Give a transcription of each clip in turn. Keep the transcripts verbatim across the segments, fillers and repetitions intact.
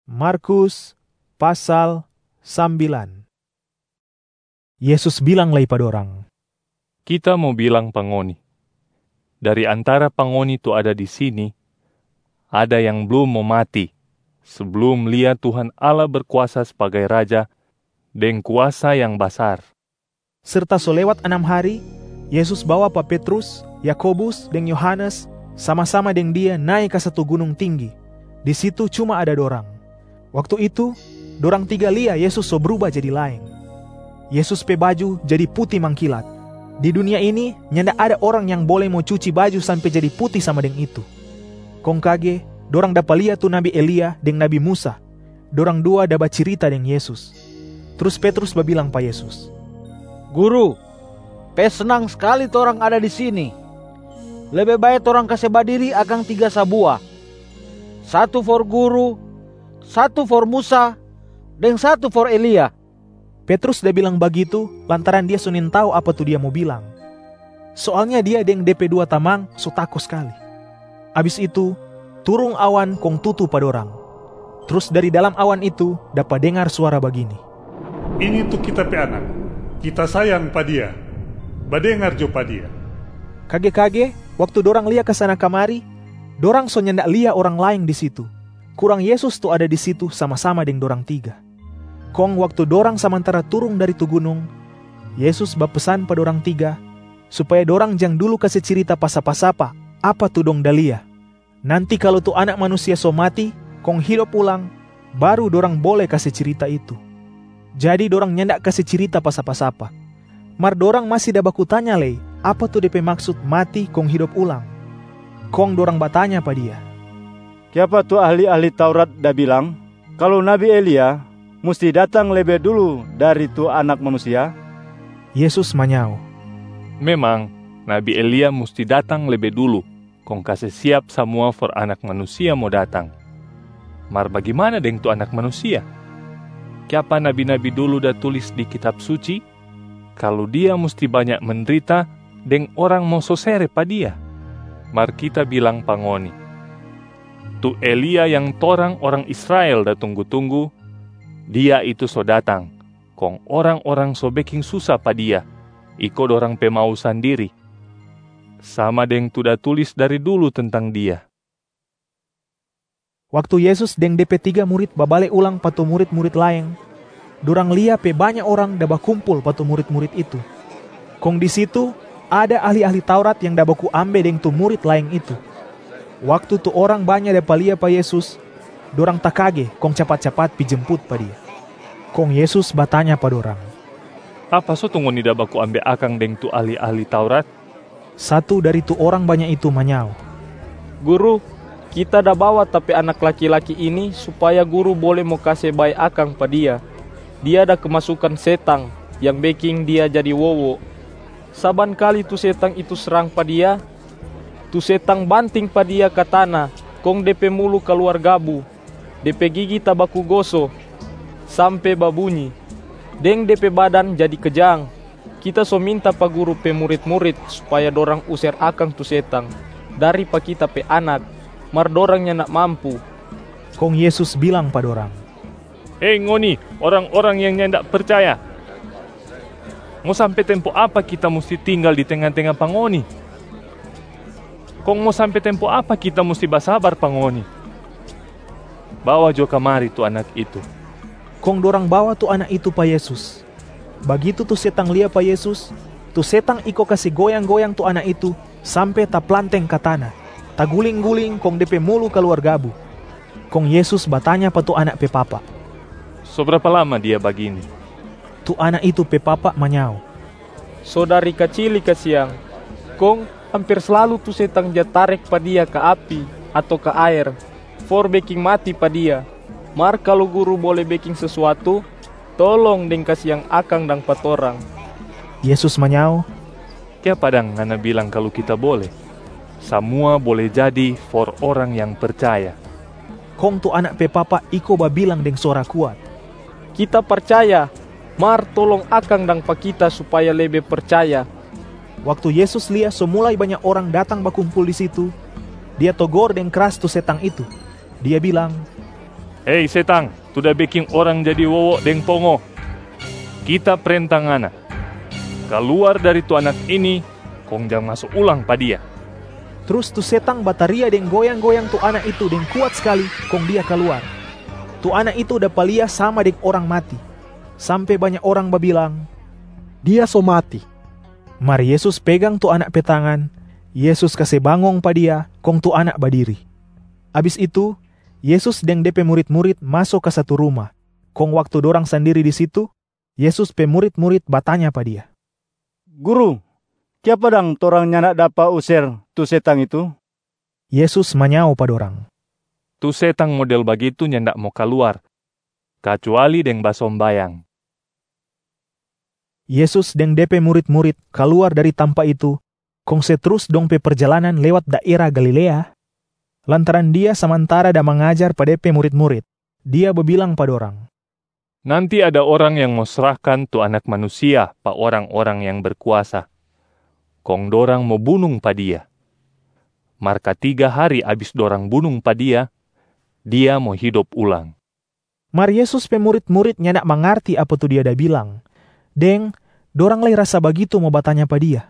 Markus pasal sembilan. Yesus bilang lagi pada orang, kita mau bilang pangoni. Dari antara pangoni itu ada di sini, ada yang belum mau mati, sebelum lihat Tuhan Allah berkuasa sebagai Raja, dengan kuasa yang besar. Serta selewat enam hari, Yesus bawa Pak Petrus, Yakobus, dan Yohanes, sama-sama dengan dia naik ke satu gunung tinggi. Di situ cuma ada dorang. Waktu itu, dorang tiga lihat Yesus so berubah jadi lain. Yesus pe baju jadi putih mangkilat. Di dunia ini, nyanda ada orang yang boleh mau cuci baju sampai jadi putih sama dengan itu. Kong kage, dorang dapat lihat tu Nabi Elia dengan Nabi Musa. Dorang dua dapat cerita dengan Yesus. Terus Petrus berbilang pa Yesus, Guru, pe senang sekali orang ada di sini. Lebih baik orang kasih badiri akan tiga sabuah. Satu for guru, satu for Musa, dan satu for Elia. Petrus dia bilang begitu lantaran dia sunin tahu apa tuh dia mau bilang. Soalnya dia dengan D P dua tamang so takut sekali. Abis itu, turun awan kong tutu pada orang. Terus dari dalam awan itu dapat dengar suara begini. Ini tuh kita pe anak. Kita sayang pa dia. Badengar jo pa dia. Kage-kage, waktu dorang lihat ke sana kamari, dorang so nyendak lihat orang lain di situ. Kurang Yesus tuh ada di situ sama-sama dengan dorang tiga. Kong waktu dorang samantara turun dari tu gunung, Yesus berpesan pada dorang tiga, supaya dorang jang dulu kasih cerita pasapa-sapa, apa tuh dong dalia. Nanti kalau tuh anak manusia so mati, kong hidup ulang, baru dorang boleh kasih cerita itu. Jadi dorang nyendak kasih cerita pasapa-sapa. Mar dorang masih dah baku tanya lei, apa tuh D P maksud mati kong hidup ulang. Kong dorang bertanya pa dia, siapa tuh ahli-ahli Taurat dah bilang, kalau Nabi Elia mesti datang lebih dulu dari tu anak manusia? Yesus manyau, memang Nabi Elia mesti datang lebih dulu, kong kasih siap semua for anak manusia mau datang. Mar bagaimana dengan tu anak manusia? Kiapa nabi-nabi dulu dah tulis di kitab suci, kalau dia mesti banyak menderita, deng orang mau sosere pa dia. Mar kita bilang pangoni, tu Elia yang torang orang Israel dah tunggu-tunggu, dia itu so datang, kong orang-orang so beking susah pa dia, iko dorang pe mau sendiri. Sama deng tu dah tulis dari dulu tentang dia. Waktu Yesus deng D P tiga murid babale ulang patu murid-murid lain, dorang lihat pe banyak orang dah bakumpul patu murid-murid itu. Kong di situ ada ahli-ahli Taurat yang dah baku ambe deng tu murid lain itu. Waktu tu orang banyak dapat lihat pa Yesus, dorang tak kage kong cepat-cepat pi jemput pa dia. Kong Yesus bertanya pa dorang, apa so tunggu ni dah baku ambe akang deng tu ahli-ahli Taurat? Satu dari tu orang banyak itu manyau, Guru, kita dah bawa tapi anak laki-laki ini supaya guru boleh mau kasih baik akang pa dia. Dia dah kemasukan setang yang baking dia jadi wowo. Saban kali tu setang itu serang pa dia, tu setang banting pa dia ke tanah, kong D P mulu keluar gabu, D P gigi tabaku goso, sampai babunyi. Deng D P badan jadi kejang. Kita so minta pa guru pe murid-murid supaya dorang usir akang tu setang dari pa kita pe anak, mar dorangnya nak mampu. Kong Yesus bilang pa dorang, Hei ngoni, orang-orang yang nyandak percaya. Mau sampai tempo apa kita mesti tinggal di tengah-tengah pangoni? Kong mau sampai tempo apa kita mesti basabar pangoni? Bawa jo kamari tu anak itu. Kong dorang bawa tu anak itu pa Yesus. Begitu tu setang lihat pa Yesus, tu setang iko kasih goyang-goyang tu anak itu sampai ta planteng ke tanah. Ta guling-guling kong D P mulu keluar gabu. Kong Yesus bertanya pa tu anak pe papa, so berapa lama dia begini? Tu anak itu pe papa manyau, Saudari kecil ke siang, kong hampir selalu tu setang jatarik pa dia ke api atau ke air, for baking mati pa dia. Mar kalau guru boleh baking sesuatu, tolong deng kasih yang akang dang patorang. Yesus manyau, Kia padang ngana bilang kalau kita boleh? Semua boleh jadi for orang yang percaya. Kong tu anak pe papa iko babilang deng suara kuat, Kita percaya, mar tolong akang dang pa kita supaya lebih percaya. Waktu Yesus lihat semulai banyak orang datang berkumpul di situ, dia togor deng keras tu setang itu. Dia bilang, Hei setang, tuda bikin orang jadi wowo deng pongo. Kita perintah ngana. Keluar dari tu anak ini, kong jangan masuk ulang pa dia. Terus tu setang bataria deng goyang-goyang tu anak itu deng kuat sekali, kong dia keluar. Tu anak itu dapat lia sama deng orang mati. Sampai banyak orang babilang, dia so mati. Mari Yesus pegang tu anak pe tangan, Yesus kasih bangong pa dia, kong tu anak badiri. Abis itu, Yesus deng de pe murid-murid masuk ke satu rumah. Kong waktu dorang sendiri di situ, Yesus pe murid-murid batanya pa dia. Guru, kiapa dang torang nyana dapat usir tu setang itu? Yesus manyao pa dorang. Tu setang model begitu nyandak mau keluar, kecuali deng basombayang. Yesus deng de pe murid-murid keluar dari tampa itu, kong seterus dong pe perjalanan lewat daerah Galilea. Lantaran dia sementara dah mengajar pada pe murid-murid, dia berbilang pada orang, nanti ada orang yang mau serahkan tu anak manusia pa orang-orang yang berkuasa. Kong dorang mau bunuh pa dia. Marka tiga hari abis dorang bunuh pa dia, dia mau hidup ulang. Mar Yesus pe murid-murid nyandak mengerti apa tu dia dah bilang. Deng, dorang lagi rasa begitu mau batanya pa dia.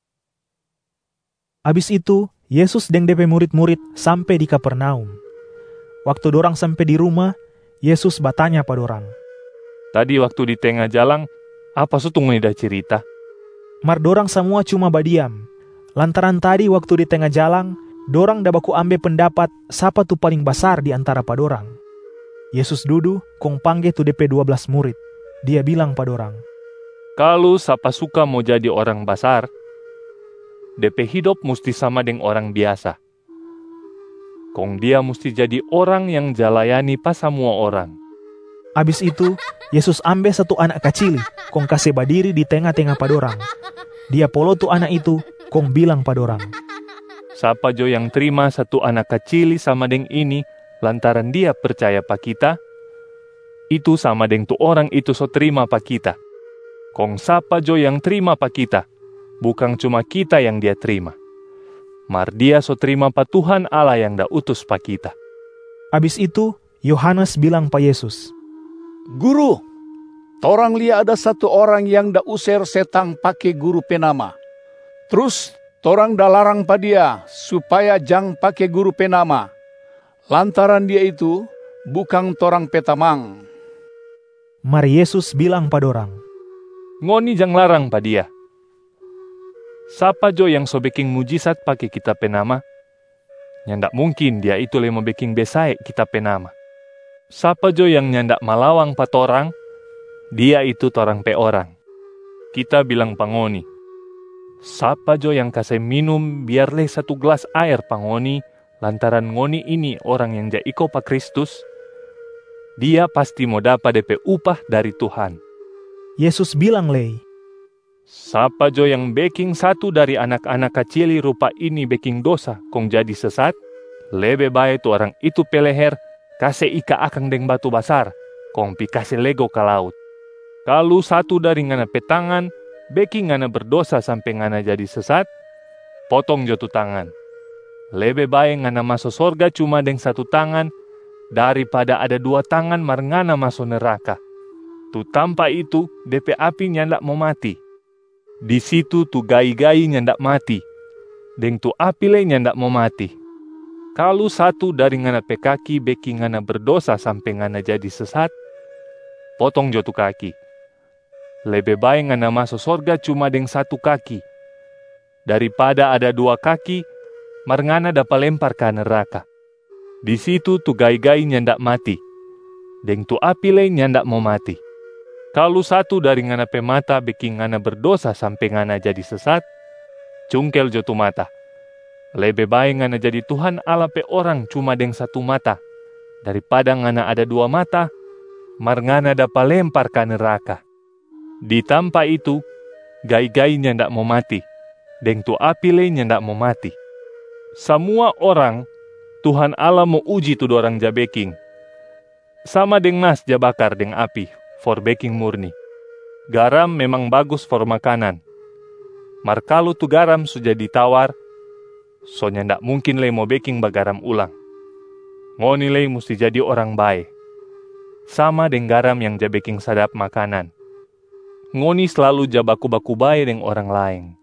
Abis itu, Yesus deng de pe murid-murid sampai di Kapernaum. Waktu dorang sampai di rumah, Yesus batanya pada dorang. Tadi waktu di tengah jalan, apa sutung dah cerita? Mar dorang semua cuma badiam. Lantaran tadi waktu di tengah jalan, dorang dah baku ambil pendapat siapa tu paling besar di antara pada dorang. Yesus duduk, kong panggil tu de pe dua belas murid. Dia bilang pada dorang, kalau siapa suka mau jadi orang besar, D P hidup mesti sama dengan orang biasa. Kong dia mesti jadi orang yang jalayani pas semua orang. Abis itu, Yesus ambil satu anak kecil, kong kasih badiri di tengah-tengah padorang. Dia polo tu anak itu, kong bilang padorang, siapa jo yang terima satu anak kecil sama dengan ini, lantaran dia percaya pa kita, itu sama dengan tu orang itu so terima pa kita. Kong siapa jo yang terima pa kita, bukan cuma kita yang dia terima, mar dia so terima pa Tuhan Allah yang dah utus pa kita. Abis itu, Yohanes bilang pa Yesus, Guru, torang lihat ada satu orang yang dah usir setang pakai guru penama. Terus, torang dah larang pa dia supaya jang pakai guru penama. Lantaran dia itu bukan torang petamang. Mari Yesus bilang pa dorang, ngoni jang larang pa dia. Siapa jo yang so bikin mujizat pakai kita penama, nyandak mungkin dia itu le mau bikin besaik kita penama. Siapa jo yang nyandak malawang pa torang, dia itu torang pe orang. Kita bilang pangoni, siapa jo yang kasih minum biar le satu gelas air pangoni, lantaran ngoni ini orang yang jaiko pa Kristus, dia pasti mau dapat D P upah dari Tuhan. Yesus bilang lei, siapa jo yang baking satu dari anak-anak kecil rupa ini baking dosa kong jadi sesat, lebih baik tu orang itu peleher, kasih ika akang deng batu basar, kong pi kasih lego ke laut. Kalau satu dari ngana petangan, baking ngana berdosa sampai ngana jadi sesat, potong jo tu tangan. Lebih baik ngana masuk sorga cuma deng satu tangan, daripada ada dua tangan mar ngana masuk neraka. Tu tanpa itu, D P api nyandak mau mati. Di situ tu gai-gai nyandak mati, deng tu api le nyandak mau mati. Kalau satu dari ngana pe kaki beki ngana berdosa sampai ngana jadi sesat, potong jo tu kaki. Lebih baik ngana masuk sorga cuma deng satu kaki, daripada ada dua kaki, mar ngana dapat lempar ke neraka. Di situ tu gai-gai nyandak mati, deng tu api le nyandak mau mati. Kalau satu dari ngana pe mata beki ngana berdosa sampai ngana jadi sesat, cungkel jo tu mata. Lebih baik ngana jadi Tuhan Allah pe orang cuma deng satu mata, daripada ngana ada dua mata, mar ngana dapat lempar ke neraka. Di tampa itu, gai-gai nyandak mau mati, deng tu api le nyandak mau mati. Semua orang, Tuhan Allah mau uji tu dorang ja baking. Sama deng nas ja bakar deng api, for baking murni. Garam memang bagus for makanan. Mar kalau tu garam sudah ditawar, so nyandak mungkin le mau baking bagaram ulang. Ngoni le mesti jadi orang baik. sama deng garam yang ja beking sadap makanan. Ngoni selalu ja baku-baku bae deng orang lain.